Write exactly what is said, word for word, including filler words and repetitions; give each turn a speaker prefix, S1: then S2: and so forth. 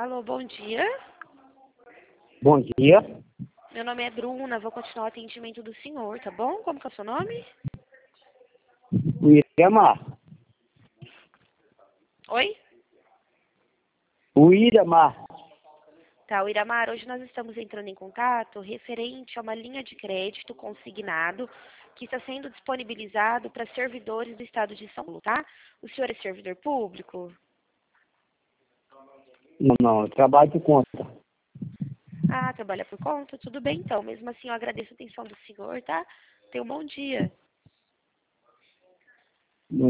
S1: Alô, bom dia.
S2: Bom dia.
S1: Meu nome é Bruna, vou continuar o atendimento do senhor, tá bom? Como que é o seu nome?
S2: O Iramar.
S1: Oi?
S2: O Iramar.
S1: Tá, o Iramar, hoje nós estamos entrando em contato referente a uma linha de crédito consignado que está sendo disponibilizado para servidores do estado de São Paulo, tá? O senhor é servidor público?
S2: Não, não, eu trabalho por conta.
S1: Ah, trabalha por conta? Tudo bem então. Mesmo assim, eu agradeço a atenção do senhor, tá? Tenha um bom dia.